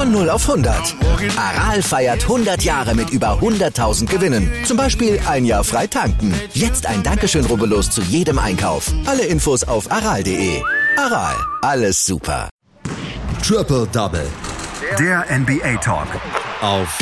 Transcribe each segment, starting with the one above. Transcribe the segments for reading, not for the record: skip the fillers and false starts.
Von 0 auf 100. Aral feiert 100 Jahre mit über 100.000 Gewinnen. Zum Beispiel ein Jahr frei tanken. Jetzt ein Dankeschön, rubbellos zu jedem Einkauf. Alle Infos auf aral.de. Aral, alles super. Triple Double. Der NBA Talk. Auf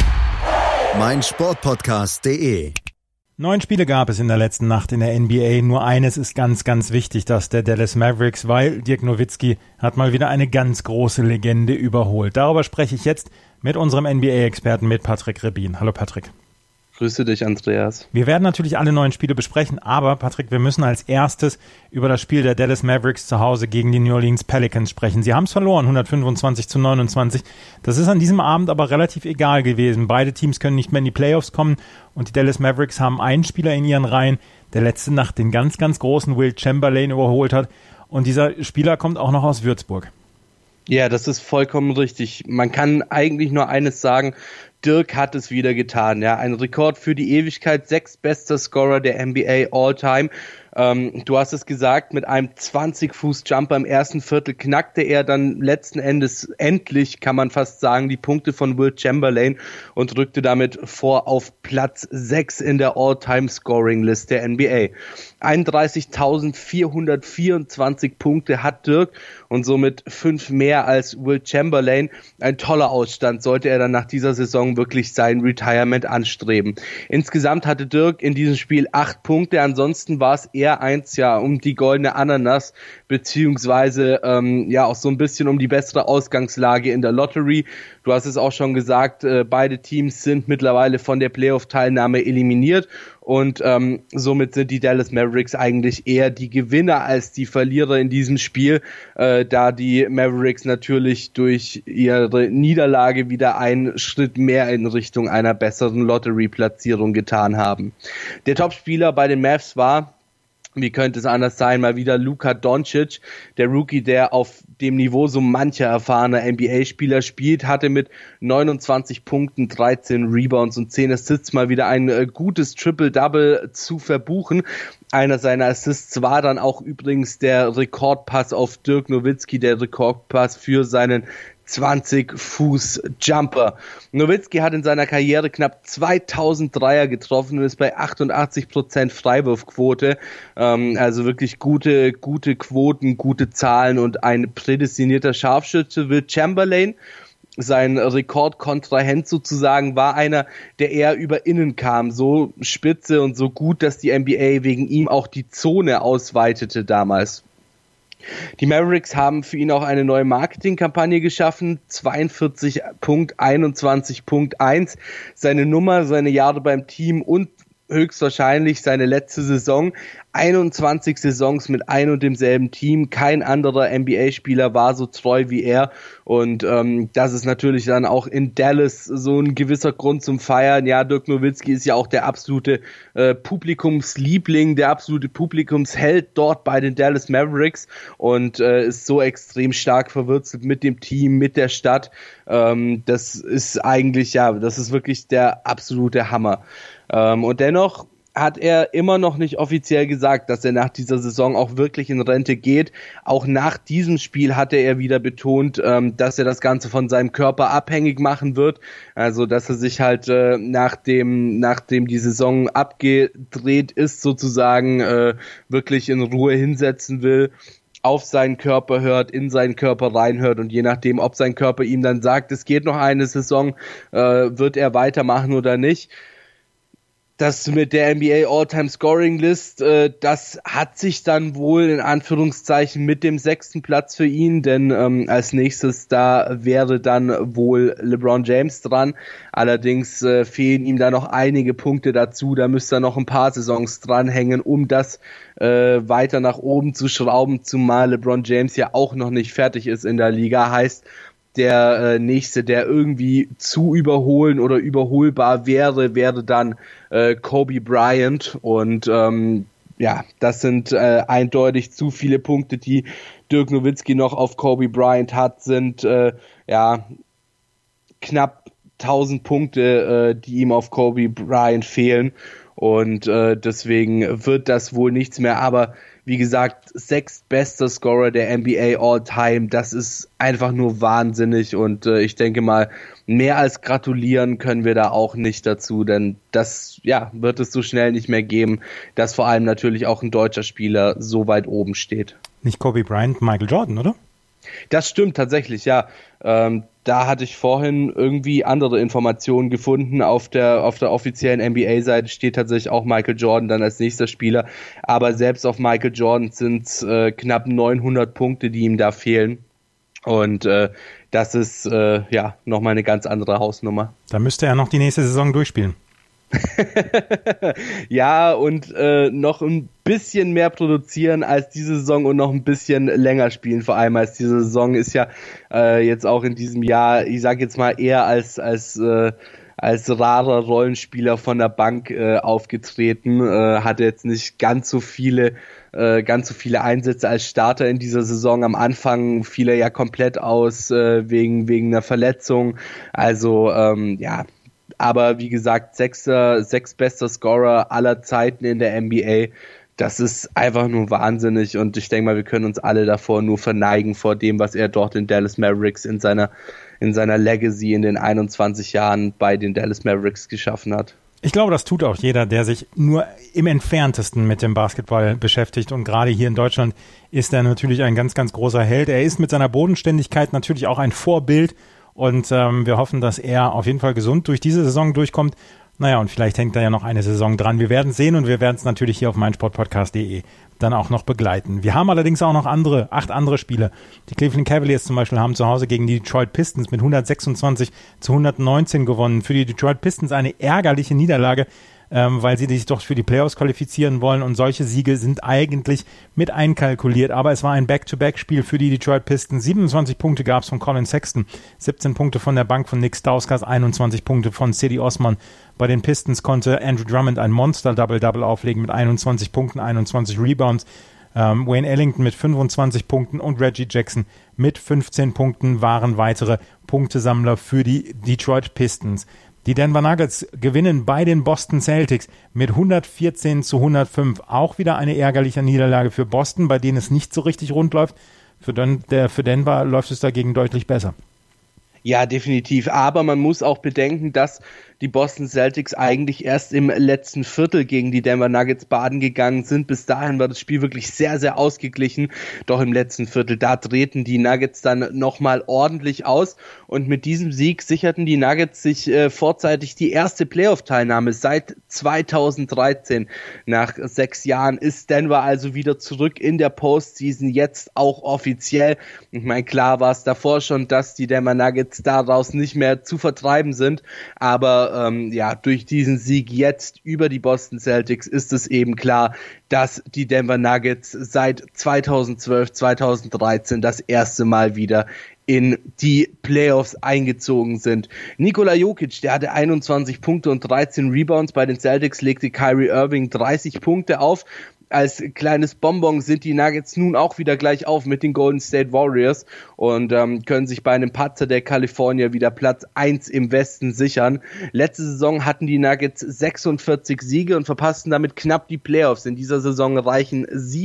meinsportpodcast.de. 9 Spiele gab es in der letzten Nacht in der NBA. Nur eines ist ganz, ganz wichtig, das der Dallas Mavericks, weil Dirk Nowitzki hat mal wieder eine ganz große Legende überholt. Darüber spreche ich jetzt mit unserem NBA-Experten, mit Patrick Rebin. Hallo Patrick. Grüße dich, Andreas. Wir werden natürlich alle 9 Spiele besprechen, aber Patrick, wir müssen als erstes über das Spiel der Dallas Mavericks zu Hause gegen die New Orleans Pelicans sprechen. Sie haben es verloren, 125-29. Das ist an diesem Abend aber relativ egal gewesen. Beide Teams können nicht mehr in die Playoffs kommen und die Dallas Mavericks haben einen Spieler in ihren Reihen, der letzte Nacht den ganz, ganz großen Wilt Chamberlain überholt hat. Und dieser Spieler kommt auch noch aus Würzburg. Ja, das ist vollkommen richtig. Man kann eigentlich nur eines sagen: Dirk hat es wieder getan. Ja, ein Rekord für die Ewigkeit, 6 bester Scorer der NBA All-Time. Du hast es gesagt, mit einem 20-Fuß-Jumper im ersten Viertel knackte er dann letzten Endes endlich, kann man fast sagen, die Punkte von Wilt Chamberlain und rückte damit vor auf Platz 6 in der All-Time-Scoring-List der NBA. 31.424 Punkte hat Dirk und somit 5 mehr als Wilt Chamberlain. Ein toller Ausstand, sollte er dann nach dieser Saison wirklich sein Retirement anstreben. Insgesamt hatte Dirk in diesem Spiel 8 Punkte, ansonsten war es eher eins um die goldene Ananas, beziehungsweise auch so ein bisschen um die bessere Ausgangslage in der Lottery. Du hast es auch schon gesagt, beide Teams sind mittlerweile von der Playoff-Teilnahme eliminiert und somit sind die Dallas Mavericks eigentlich eher die Gewinner als die Verlierer in diesem Spiel, da die Mavericks natürlich durch ihre Niederlage wieder einen Schritt mehr in Richtung einer besseren Lottery-Platzierung getan haben. Der Topspieler bei den Mavs war, wie könnte es anders sein, mal wieder Luka Doncic, der Rookie, der auf dem Niveau so mancher erfahrener NBA-Spieler spielt, hatte mit 29 Punkten, 13 Rebounds und 10 Assists mal wieder ein gutes Triple-Double zu verbuchen. Einer seiner Assists war dann auch übrigens der Rekordpass auf Dirk Nowitzki, der Rekordpass für seinen 20-Fuß-Jumper. Nowitzki hat in seiner Karriere knapp 2000 Dreier getroffen und ist bei 88% Freiwurfquote. Also wirklich gute Quoten, gute Zahlen und ein prädestinierter Scharfschütze. Wilt Chamberlain, sein Rekordkontrahent sozusagen, war einer, der eher über innen kam, so spitze und so gut, dass die NBA wegen ihm auch die Zone ausweitete damals. Die Mavericks haben für ihn auch eine neue Marketingkampagne geschaffen, 42.21.1, seine Nummer, seine Jahre beim Team und höchstwahrscheinlich seine letzte Saison. 21 Saisons mit ein und demselben Team. Kein anderer NBA-Spieler war so treu wie er. Und das ist natürlich dann auch in Dallas so ein gewisser Grund zum Feiern. Ja, Dirk Nowitzki ist ja auch der absolute Publikumsliebling, der absolute Publikumsheld dort bei den Dallas Mavericks und ist so extrem stark verwurzelt mit dem Team, mit der Stadt. Das ist eigentlich, das ist wirklich der absolute Hammer. Und dennoch hat er immer noch nicht offiziell gesagt, dass er nach dieser Saison auch wirklich in Rente geht. Auch nach diesem Spiel hatte er wieder betont, dass er das Ganze von seinem Körper abhängig machen wird. Also, dass er sich halt nachdem die Saison abgedreht ist, sozusagen wirklich in Ruhe hinsetzen will, auf seinen Körper hört, in seinen Körper reinhört und je nachdem, ob sein Körper ihm dann sagt, es geht noch eine Saison, wird er weitermachen oder nicht. Das mit der NBA All-Time Scoring List, das hat sich dann wohl in Anführungszeichen mit dem 6. Platz für ihn, denn als nächstes da wäre dann wohl LeBron James dran. Allerdings fehlen ihm da noch einige Punkte dazu, da müsste er noch ein paar Saisons dranhängen, um das weiter nach oben zu schrauben, zumal LeBron James ja auch noch nicht fertig ist in der Liga, heißt, der nächste, der irgendwie zu überholen oder überholbar wäre dann Kobe Bryant und das sind eindeutig zu viele Punkte, die Dirk Nowitzki noch auf Kobe Bryant hat, sind knapp 1000 Punkte, die ihm auf Kobe Bryant fehlen. und deswegen wird das wohl nichts mehr, aber wie gesagt, 6. bester Scorer der NBA All-Time, das ist einfach nur wahnsinnig und ich denke mal, mehr als gratulieren können wir da auch nicht dazu, denn das wird es so schnell nicht mehr geben, dass vor allem natürlich auch ein deutscher Spieler so weit oben steht. Nicht Kobe Bryant, Michael Jordan, oder? Das stimmt tatsächlich, ja. Da hatte ich vorhin irgendwie andere Informationen gefunden. Auf der offiziellen NBA-Seite steht tatsächlich auch Michael Jordan dann als nächster Spieler. Aber selbst auf Michael Jordan sind es knapp 900 Punkte, die ihm da fehlen. Und das ist nochmal eine ganz andere Hausnummer. Da müsste er noch die nächste Saison durchspielen. Ja, und noch ein bisschen mehr produzieren als diese Saison und noch ein bisschen länger spielen, vor allem als diese Saison ist ja jetzt auch in diesem Jahr, ich sag jetzt mal eher als rarer Rollenspieler von der Bank aufgetreten, hatte jetzt nicht ganz so viele Einsätze als Starter in dieser Saison. Am Anfang fiel er ja komplett aus wegen einer Verletzung, also aber wie gesagt, 6. bester Scorer aller Zeiten in der NBA. Das ist einfach nur wahnsinnig und ich denke mal, wir können uns alle davor nur verneigen vor dem, was er dort in Dallas Mavericks in seiner Legacy in den 21 Jahren bei den Dallas Mavericks geschaffen hat. Ich glaube, das tut auch jeder, der sich nur im Entferntesten mit dem Basketball beschäftigt und gerade hier in Deutschland ist er natürlich ein ganz, ganz großer Held. Er ist mit seiner Bodenständigkeit natürlich auch ein Vorbild. Und wir hoffen, dass er auf jeden Fall gesund durch diese Saison durchkommt. Naja, und vielleicht hängt da ja noch eine Saison dran. Wir werden es sehen und wir werden es natürlich hier auf meinsportpodcast.de dann auch noch begleiten. Wir haben allerdings auch noch 8 andere Spiele. Die Cleveland Cavaliers zum Beispiel haben zu Hause gegen die Detroit Pistons mit 126-119 gewonnen. Für die Detroit Pistons eine ärgerliche Niederlage, weil sie sich doch für die Playoffs qualifizieren wollen und solche Siege sind eigentlich mit einkalkuliert, aber es war ein Back-to-Back-Spiel für die Detroit Pistons. 27 Punkte gab es von Colin Sexton, 17 Punkte von der Bank von Nick Stauskas, 21 Punkte von Cedi Osman. Bei den Pistons konnte Andrew Drummond ein Monster-Double-Double auflegen mit 21 Punkten, 21 Rebounds. Wayne Ellington mit 25 Punkten und Reggie Jackson mit 15 Punkten waren weitere Punktesammler für die Detroit Pistons. Die Denver Nuggets gewinnen bei den Boston Celtics mit 114-105. Auch wieder eine ärgerliche Niederlage für Boston, bei denen es nicht so richtig rund läuft. Für Denver läuft es dagegen deutlich besser. Ja, definitiv. Aber man muss auch bedenken, dass die Boston Celtics eigentlich erst im letzten Viertel gegen die Denver Nuggets baden gegangen sind. Bis dahin war das Spiel wirklich sehr, sehr ausgeglichen. Doch im letzten Viertel, da drehten die Nuggets dann nochmal ordentlich aus. Und mit diesem Sieg sicherten die Nuggets sich vorzeitig die erste Playoff-Teilnahme seit 2013. Nach 6 Jahren ist Denver also wieder zurück in der Postseason, jetzt auch offiziell. Ich meine, klar war es davor schon, dass die Denver Nuggets daraus nicht mehr zu vertreiben sind. Aber durch diesen Sieg jetzt über die Boston Celtics ist es eben klar, dass die Denver Nuggets seit 2012, 2013 das erste Mal wieder in die Playoffs eingezogen sind. Nikola Jokic, der hatte 21 Punkte und 13 Rebounds. Bei den Celtics legte Kyrie Irving 30 Punkte auf. Als kleines Bonbon sind die Nuggets nun auch wieder gleich auf mit den Golden State Warriors und können sich bei einem Patzer der California wieder Platz 1 im Westen sichern. Letzte Saison hatten die Nuggets 46 Siege und verpassten damit knapp die Playoffs. In dieser Saison reichen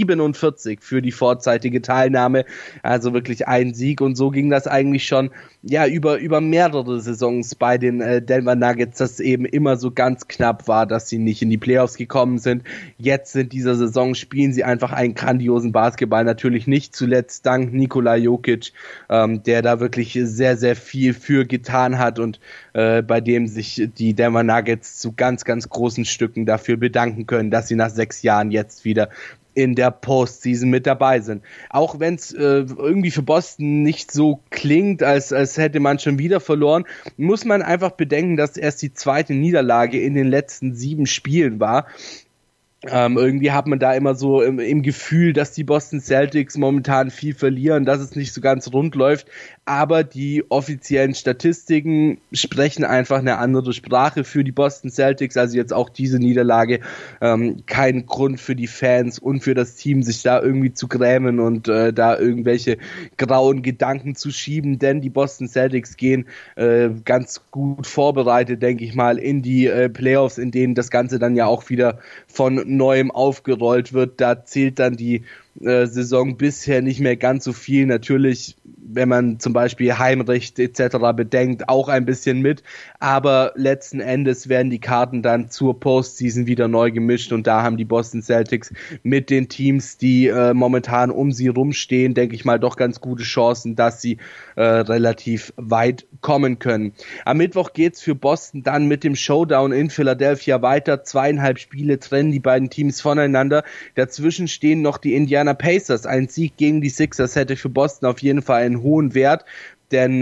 47 für die vorzeitige Teilnahme, also wirklich ein Sieg, und so ging das eigentlich schon über mehrere Saisons bei den Denver Nuggets, dass eben immer so ganz knapp war, dass sie nicht in die Playoffs gekommen sind. Jetzt in dieser Saison spielen sie einfach einen grandiosen Basketball, natürlich nicht zuletzt dank Nikola Jokic, der da wirklich sehr, sehr viel für getan hat und bei dem sich die Denver Nuggets zu ganz, ganz großen Stücken dafür bedanken können, dass sie nach 6 Jahren jetzt wieder in der Postseason mit dabei sind. Auch wenn es irgendwie für Boston nicht so klingt, als hätte man schon wieder verloren, muss man einfach bedenken, dass erst die zweite Niederlage in den letzten 7 Spielen war. Irgendwie hat man da immer so im Gefühl, dass die Boston Celtics momentan viel verlieren, dass es nicht so ganz rund läuft, aber die offiziellen Statistiken sprechen einfach eine andere Sprache für die Boston Celtics, also jetzt auch diese Niederlage, kein Grund für die Fans und für das Team, sich da irgendwie zu grämen und da irgendwelche grauen Gedanken zu schieben, denn die Boston Celtics gehen ganz gut vorbereitet, denke ich mal, in die Playoffs, in denen das Ganze dann ja auch wieder von neuem aufgerollt wird. Da zählt dann die Saison bisher nicht mehr ganz so viel. Natürlich, wenn man zum Beispiel Heimrecht etc. bedenkt, auch ein bisschen mit. Aber letzten Endes werden die Karten dann zur Postseason wieder neu gemischt und da haben die Boston Celtics mit den Teams, die momentan um sie rumstehen, denke ich mal, doch ganz gute Chancen, dass sie relativ weit kommen können. Am Mittwoch geht's für Boston dann mit dem Showdown in Philadelphia weiter. 2,5 Spiele trennen die beiden Teams voneinander. Dazwischen stehen noch die Indiana Pacers. Ein Sieg gegen die Sixers hätte für Boston auf jeden Fall einen hohen Wert, denn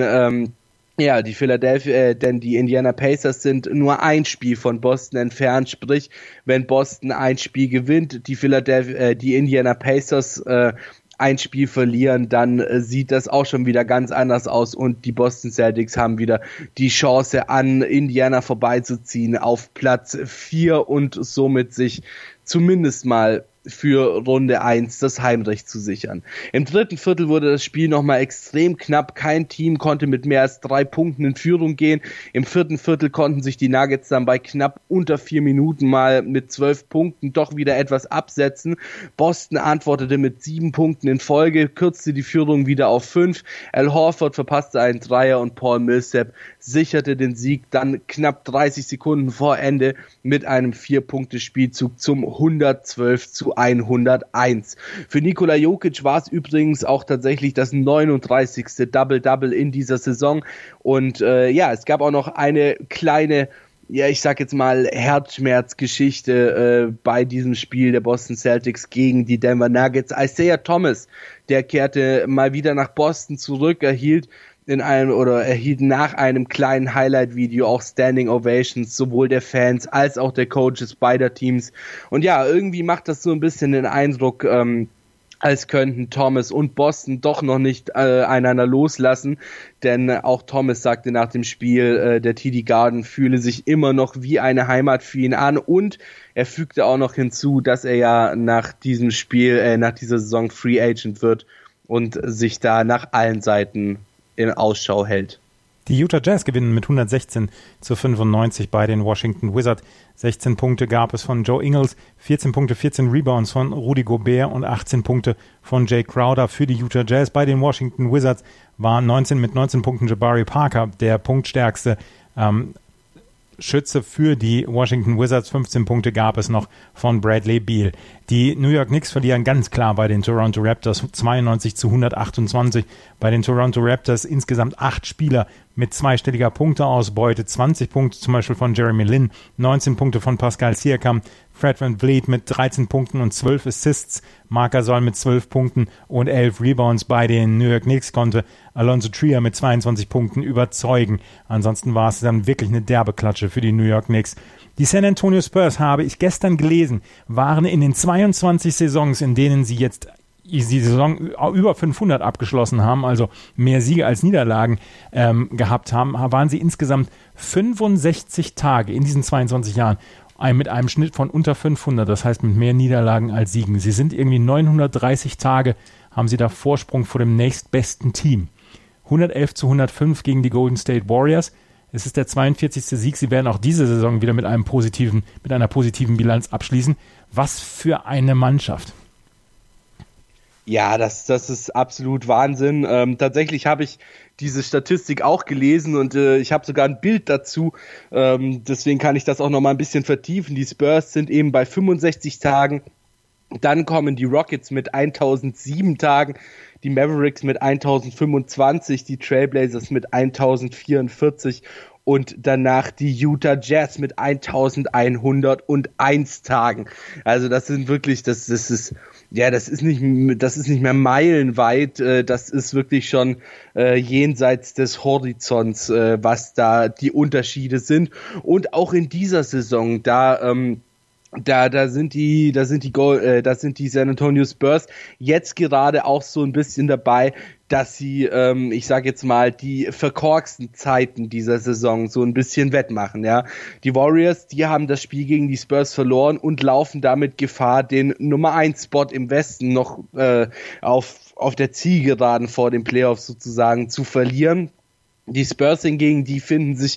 die Indiana Pacers sind nur ein Spiel von Boston entfernt, sprich, wenn Boston ein Spiel gewinnt, die Indiana Pacers ein Spiel verlieren, dann sieht das auch schon wieder ganz anders aus und die Boston Celtics haben wieder die Chance, an Indiana vorbeizuziehen auf Platz 4 und somit sich zumindest mal für Runde 1 das Heimrecht zu sichern. Im dritten Viertel wurde das Spiel nochmal extrem knapp. Kein Team konnte mit mehr als 3 Punkten in Führung gehen. Im vierten Viertel konnten sich die Nuggets dann bei knapp unter 4 Minuten mal mit 12 Punkten doch wieder etwas absetzen. Boston antwortete mit 7 Punkten in Folge, kürzte die Führung wieder auf 5. Al Horford verpasste einen Dreier und Paul Millsap sicherte den Sieg dann knapp 30 Sekunden vor Ende mit einem 4-Punkte-Spielzug zum 112:101. Für Nikola Jokic war es übrigens auch tatsächlich das 39. Double-Double in dieser Saison und es gab auch noch eine kleine, ich sag jetzt mal Herzschmerzgeschichte bei diesem Spiel der Boston Celtics gegen die Denver Nuggets. Isaiah Thomas, der kehrte mal wieder nach Boston zurück, erhielt nach einem kleinen Highlight-Video auch Standing Ovations sowohl der Fans als auch der Coaches beider Teams. Und ja, irgendwie macht das so ein bisschen den Eindruck, als könnten Thomas und Boston doch noch nicht einander loslassen, denn auch Thomas sagte nach dem Spiel, der TD Garden fühle sich immer noch wie eine Heimat für ihn an und er fügte auch noch hinzu, dass er ja nach diesem Spiel, nach dieser Saison Free Agent wird und sich da nach allen Seiten in Ausschau hält. Die Utah Jazz gewinnen mit 116:95 bei den Washington Wizards. 16 Punkte gab es von Joe Ingles, 14 Punkte, 14 Rebounds von Rudy Gobert und 18 Punkte von Jay Crowder für die Utah Jazz. Bei den Washington Wizards war 19 Punkten Jabari Parker der punktstärkste Schütze für die Washington Wizards. 15 Punkte gab es noch von Bradley Beal. Die New York Knicks verlieren ganz klar bei den Toronto Raptors 92:128. Bei den Toronto Raptors insgesamt 8 Spieler mit zweistelliger Punkteausbeute. 20 Punkte zum Beispiel von Jeremy Lin, 19 Punkte von Pascal Siakam, Fred VanVleet mit 13 Punkten und 12 Assists, Marc Gasol mit 12 Punkten und 11 Rebounds. Bei den New York Knicks konnte Alonzo Trier mit 22 Punkten überzeugen. Ansonsten war es dann wirklich eine derbe Klatsche für die New York Knicks. Die San Antonio Spurs, habe ich gestern gelesen, waren in den 22 Saisons, in denen sie jetzt die Saison über 500 abgeschlossen haben, also mehr Siege als Niederlagen gehabt haben, waren sie insgesamt 65 Tage in diesen 22 Jahren mit einem Schnitt von unter 500, das heißt mit mehr Niederlagen als Siegen. Sie sind irgendwie 930 Tage, haben sie da Vorsprung vor dem nächstbesten Team. 111:105 gegen die Golden State Warriors. Es ist der 42. Sieg. Sie werden auch diese Saison wieder mit einer positiven Bilanz abschließen. Was für eine Mannschaft. Ja, das ist absolut Wahnsinn. Tatsächlich habe ich diese Statistik auch gelesen und ich habe sogar ein Bild dazu. Deswegen kann ich das auch noch mal ein bisschen vertiefen. Die Spurs sind eben bei 65 Tagen. Dann kommen die Rockets mit 1007 Tagen, die Mavericks mit 1025, die Trailblazers mit 1044 und danach die Utah Jazz mit 1101 Tagen. Also das sind wirklich, das ist nicht mehr meilenweit, das ist wirklich schon jenseits des Horizonts, was da die Unterschiede sind. Und auch in dieser Saison, da Da sind die San Antonio Spurs jetzt gerade auch so ein bisschen dabei, dass sie, ich sage jetzt mal, die verkorksten Zeiten dieser Saison so ein bisschen wettmachen, ja. Die Warriors, die haben das Spiel gegen die Spurs verloren und laufen damit Gefahr, den Nummer 1 Spot im Westen noch auf der Zielgeraden vor den Playoffs sozusagen zu verlieren. Die Spurs hingegen, die finden sich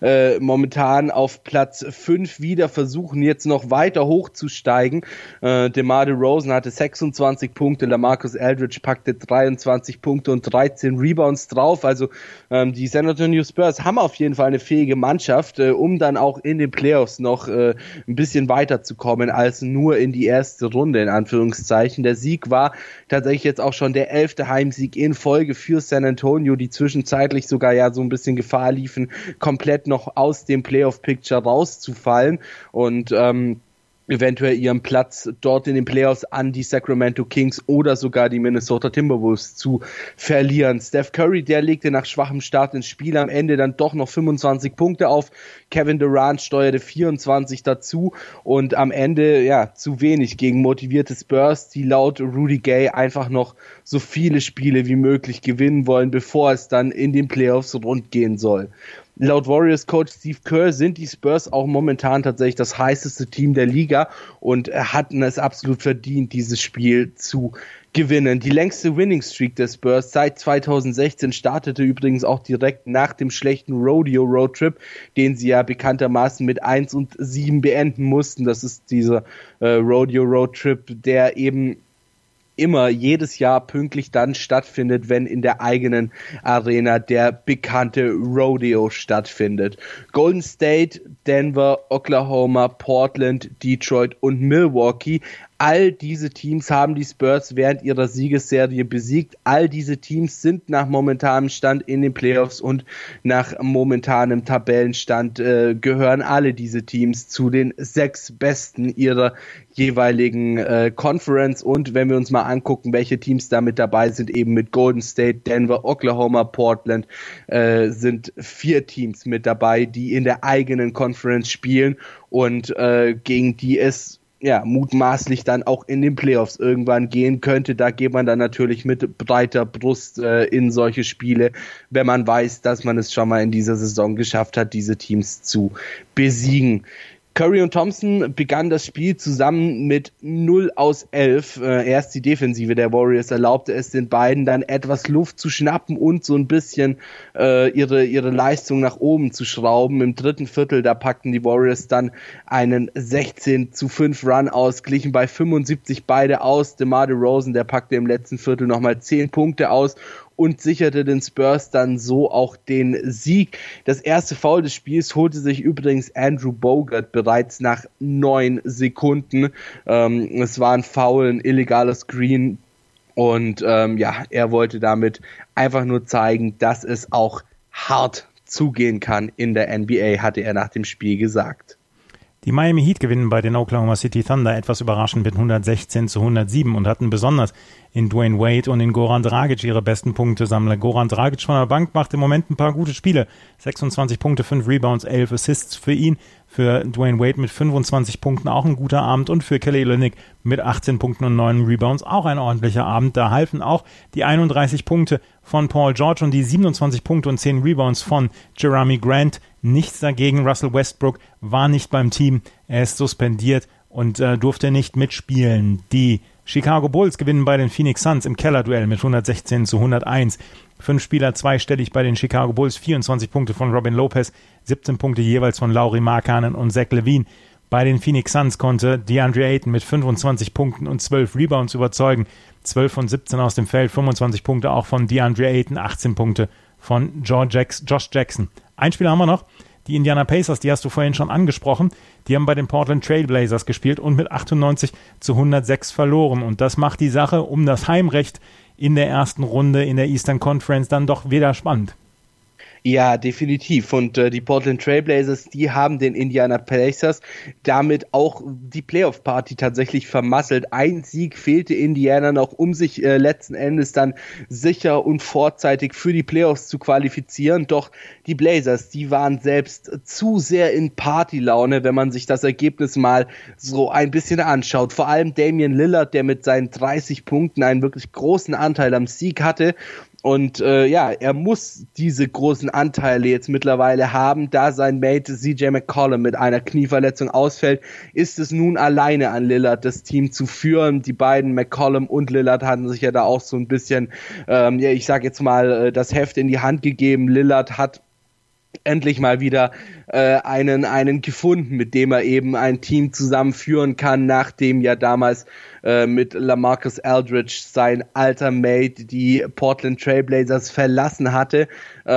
momentan auf Platz 5 wieder, versuchen jetzt noch weiter hochzusteigen. DeMar DeRozan hatte 26 Punkte, LaMarcus Aldridge packte 23 Punkte und 13 Rebounds drauf. Also die San Antonio Spurs haben auf jeden Fall eine fähige Mannschaft, um dann auch in den Playoffs noch ein bisschen weiterzukommen als nur in die erste Runde, in Anführungszeichen. Der Sieg war tatsächlich jetzt auch schon der 11. Heimsieg in Folge für San Antonio, die zwischenzeitlich sogar ja so ein bisschen Gefahr liefen, komplett noch aus dem Playoff-Picture rauszufallen und eventuell ihren Platz dort in den Playoffs an die Sacramento Kings oder sogar die Minnesota Timberwolves zu verlieren. Steph Curry, der legte nach schwachem Start ins Spiel am Ende dann doch noch 25 Punkte auf. Kevin Durant steuerte 24 dazu und am Ende ja zu wenig gegen motivierte Spurs, die laut Rudy Gay einfach noch so viele Spiele wie möglich gewinnen wollen, bevor es dann in den Playoffs rund gehen soll. Laut Warriors-Coach Steve Kerr sind die Spurs auch momentan tatsächlich das heißeste Team der Liga und hatten es absolut verdient, dieses Spiel zu gewinnen. Die längste Winning-Streak der Spurs seit 2016 startete übrigens auch direkt nach dem schlechten Rodeo-Roadtrip, den sie ja bekanntermaßen mit 1-7 beenden mussten. Das ist dieser Rodeo-Roadtrip, der eben immer jedes Jahr pünktlich dann stattfindet, wenn in der eigenen Arena der bekannte Rodeo stattfindet. Golden State, Denver, Oklahoma, Portland, Detroit und Milwaukee. All diese Teams haben die Spurs während ihrer Siegesserie besiegt. All diese Teams sind nach momentanem Stand in den Playoffs und nach momentanem Tabellenstand gehören alle diese Teams zu den 6 Besten ihrer jeweiligen Conference. Und wenn wir uns mal angucken, welche Teams da mit dabei sind, eben mit Golden State, Denver, Oklahoma, Portland, sind 4 Teams mit dabei, die in der eigenen Conference spielen und gegen die es ja mutmaßlich dann auch in den Playoffs irgendwann gehen könnte. Da geht man dann natürlich mit breiter Brust in solche Spiele, wenn man weiß, dass man es schon mal in dieser Saison geschafft hat, diese Teams zu besiegen. Curry und Thompson begannen das Spiel zusammen mit 0 aus 11. Erst die Defensive der Warriors erlaubte es den beiden dann etwas Luft zu schnappen und so ein bisschen ihre Leistung nach oben zu schrauben. Im dritten Viertel, da packten die Warriors dann einen 16-5 Run aus, glichen bei 75 beide aus. DeMar DeRozan, der packte im letzten Viertel nochmal 10 Punkte aus und sicherte den Spurs dann so auch den Sieg. Das erste Foul des Spiels holte sich übrigens Andrew Bogut bereits nach 9 Sekunden. Es war ein Foul, ein illegaler Screen und er wollte damit einfach nur zeigen, dass es auch hart zugehen kann in der NBA, hatte er nach dem Spiel gesagt. Die Miami Heat gewinnen bei den Oklahoma City Thunder etwas überraschend mit 116-107 und hatten besonders in Dwayne Wade und in Goran Dragic ihre besten Punktesammler. Goran Dragic von der Bank macht im Moment ein paar gute Spiele. 26 Punkte, 5 Rebounds, 11 Assists für ihn. Für Dwayne Wade mit 25 Punkten auch ein guter Abend und für Kelly Olynyk mit 18 Punkten und 9 Rebounds auch ein ordentlicher Abend. Da halfen auch die 31 Punkte von Paul George und die 27 Punkte und 10 Rebounds von Jeremy Grant. Nichts dagegen. Russell Westbrook war nicht beim Team. Er ist suspendiert und durfte nicht mitspielen. Die Chicago Bulls gewinnen bei den Phoenix Suns im Kellerduell mit 116-101. 5 Spieler zweistellig bei den Chicago Bulls, 24 Punkte von Robin Lopez, 17 Punkte jeweils von Lauri Markkanen und Zach LaVine. Bei den Phoenix Suns konnte DeAndre Ayton mit 25 Punkten und 12 Rebounds überzeugen, 12 von 17 aus dem Feld, 25 Punkte auch von DeAndre Ayton, 18 Punkte von Josh Jackson. Ein Spieler haben wir noch, die Indiana Pacers, die hast du vorhin schon angesprochen, die haben bei den Portland Trail Blazers gespielt und mit 98-106 verloren. Und das macht die Sache um das Heimrecht in der ersten Runde in der Eastern Conference dann doch wieder spannend. Ja, definitiv. Und die Portland Trail Blazers, die haben den Indiana Pacers damit auch die Playoff-Party tatsächlich vermasselt. Ein Sieg fehlte Indiana noch, um sich letzten Endes dann sicher und vorzeitig für die Playoffs zu qualifizieren. Doch die Blazers, die waren selbst zu sehr in Partylaune, wenn man sich das Ergebnis mal so ein bisschen anschaut. Vor allem Damian Lillard, der mit seinen 30 Punkten einen wirklich großen Anteil am Sieg hatte. Und er muss diese großen Anteile jetzt mittlerweile haben, da sein Mate CJ McCollum mit einer Knieverletzung ausfällt, ist es nun alleine an Lillard, das Team zu führen. Die beiden, McCollum und Lillard, hatten sich ja da auch so ein bisschen, ich sag jetzt mal, das Heft in die Hand gegeben. Lillard hat endlich mal wieder einen gefunden, mit dem er eben ein Team zusammenführen kann, nachdem ja damals mit LaMarcus Aldridge sein alter Mate die Portland Trail Blazers verlassen hatte,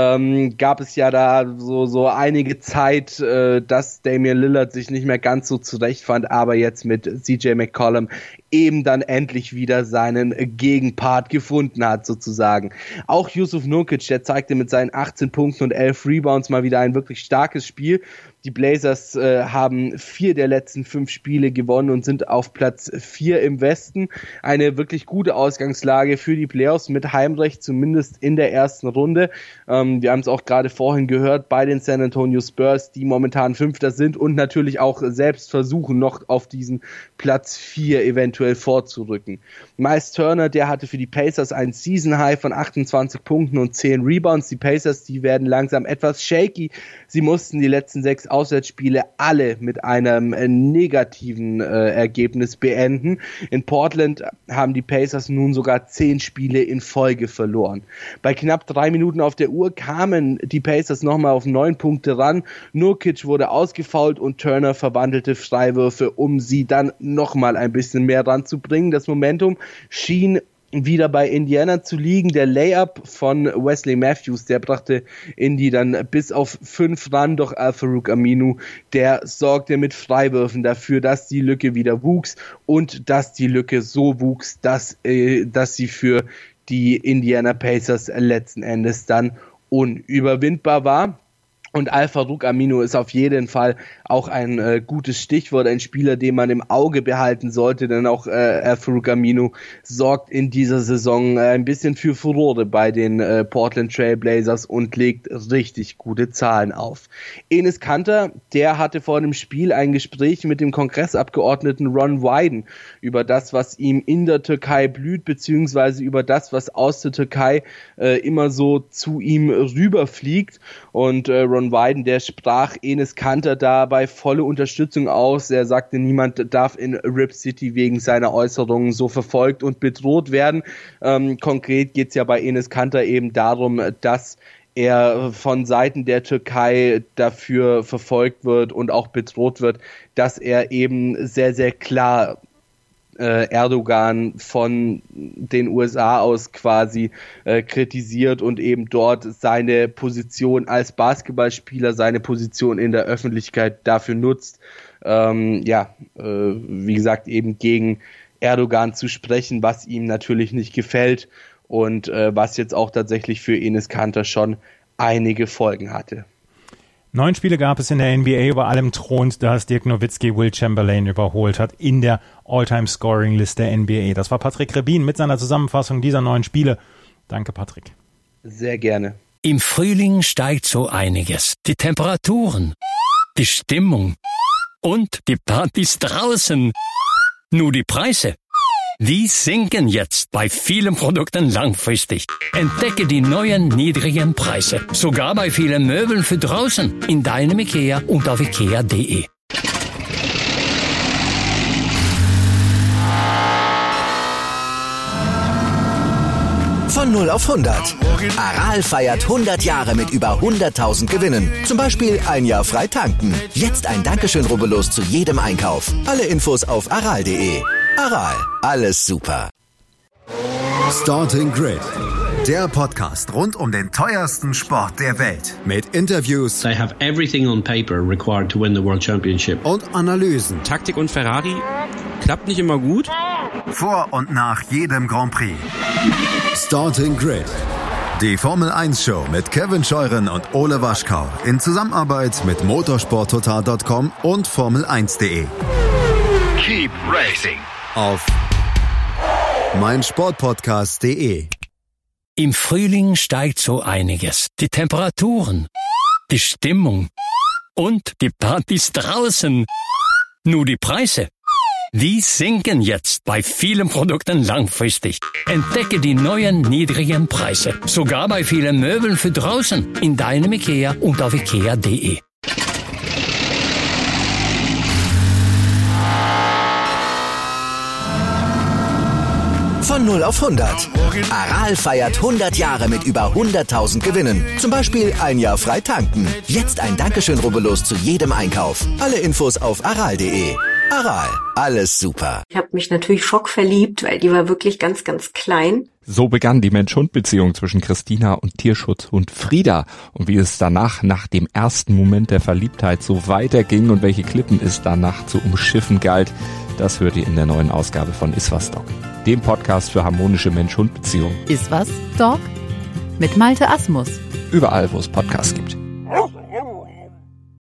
gab es ja da so einige Zeit, dass Damian Lillard sich nicht mehr ganz so zurechtfand, aber jetzt mit CJ McCollum eben dann endlich wieder seinen Gegenpart gefunden hat, sozusagen. Auch Jusuf Nurkic, der zeigte mit seinen 18 Punkten und 11 Rebounds mal wieder ein wirklich starkes Spiel. Die Blazers haben 4 der letzten 5 Spiele gewonnen und sind auf Platz 4 im Westen. Eine wirklich gute Ausgangslage für die Playoffs mit Heimrecht, zumindest in der ersten Runde. Wir haben es auch gerade vorhin gehört bei den San Antonio Spurs, die momentan Fünfter sind und natürlich auch selbst versuchen, noch auf diesen Platz 4 eventuell vorzurücken. Miles Turner, der hatte für die Pacers ein Season-High von 28 Punkten und 10 Rebounds. Die Pacers, die werden langsam etwas shaky. Sie mussten die letzten 6 Auswärtsspiele alle mit einem negativen Ergebnis beenden. In Portland haben die Pacers nun sogar 10 Spiele in Folge verloren. Bei knapp 3 Minuten auf der Uhr kamen die Pacers nochmal auf 9 Punkte ran. Nurkic wurde ausgefoult und Turner verwandelte Freiwürfe, um sie dann nochmal ein bisschen mehr ranzubringen. Das Momentum schien wieder bei Indiana zu liegen. Der Layup von Wesley Matthews, der brachte Indy dann bis auf 5 ran, doch Al-Farouq Aminu, der sorgte mit Freiwürfen dafür, dass die Lücke wieder wuchs und dass die Lücke so wuchs, dass sie für die Indiana Pacers letzten Endes dann unüberwindbar war. Und Al-Farouq Aminu ist auf jeden Fall auch ein gutes Stichwort, ein Spieler, den man im Auge behalten sollte, denn auch Al-Farouq Aminu sorgt in dieser Saison ein bisschen für Furore bei den Portland Trail Blazers und legt richtig gute Zahlen auf. Enes Kanter, der hatte vor dem Spiel ein Gespräch mit dem Kongressabgeordneten Ron Wyden über das, was ihm in der Türkei blüht, beziehungsweise über das, was aus der Türkei immer so zu ihm rüberfliegt. Und Ron Wyden, der sprach Enes Kanter dabei volle Unterstützung aus. Er sagte, niemand darf in Rip City wegen seiner Äußerungen so verfolgt und bedroht werden. Konkret geht es ja bei Enes Kanter eben darum, dass er von Seiten der Türkei dafür verfolgt wird und auch bedroht wird, dass er eben sehr, sehr klar Erdogan von den USA aus quasi kritisiert und eben dort seine Position als Basketballspieler, seine Position in der Öffentlichkeit dafür nutzt, wie gesagt, eben gegen Erdogan zu sprechen, was ihm natürlich nicht gefällt und was jetzt auch tatsächlich für Enes Kanter schon einige Folgen hatte. 9 Spiele gab es in der NBA, über allem thront, dass Dirk Nowitzki Will Chamberlain überholt hat in der All-Time-Scoring-List der NBA. Das war Patrick Rebin mit seiner Zusammenfassung dieser 9 Spiele. Danke, Patrick. Sehr gerne. Im Frühling steigt so einiges. Die Temperaturen, die Stimmung und die Partys draußen. Nur die Preise, die sinken jetzt bei vielen Produkten langfristig. Entdecke die neuen niedrigen Preise. Sogar bei vielen Möbeln für draußen. In deinem IKEA und auf IKEA.de. Von 0 auf 100. Aral feiert 100 Jahre mit über 100.000 Gewinnen. Zum Beispiel ein Jahr frei tanken. Jetzt ein Dankeschön, rubbellos zu jedem Einkauf. Alle Infos auf aral.de. Aral, alles super. Starting Grid, der Podcast rund um den teuersten Sport der Welt. Mit Interviews. They have everything on paper required to win the World Championship. Und Analysen. Taktik und Ferrari klappt nicht immer gut. Vor und nach jedem Grand Prix. Starting Grid, Die Formel 1 Show mit Kevin Scheuren und Ole Waschkau in Zusammenarbeit mit motorsporttotal.com und Formel1.de. Keep racing Auf meinsportpodcast.de. Im Frühling steigt so einiges. Die Temperaturen, die Stimmung und die Partys draußen. Nur die Preise, die sinken jetzt bei vielen Produkten langfristig. Entdecke die neuen niedrigen Preise. Sogar bei vielen Möbeln für draußen. In deinem IKEA und auf ikea.de. Von 0 auf 100. Aral feiert 100 Jahre mit über 100.000 Gewinnen. Zum Beispiel ein Jahr frei tanken. Jetzt ein Dankeschön, rubbellos zu jedem Einkauf. Alle Infos auf aral.de. Aral, alles super. Ich habe mich natürlich schockverliebt, weil die war wirklich ganz, ganz klein. So begann die Mensch-Hund-Beziehung zwischen Christina und Tierschutzhund Frieda. Und wie es danach, nach dem ersten Moment der Verliebtheit, so weiterging und welche Klippen es danach zu umschiffen galt, das hört ihr in der neuen Ausgabe von Iswas Dog, dem Podcast für harmonische Mensch-Hund-Beziehungen. Iswas Dog? Mit Malte Asmus. Überall, wo es Podcasts gibt.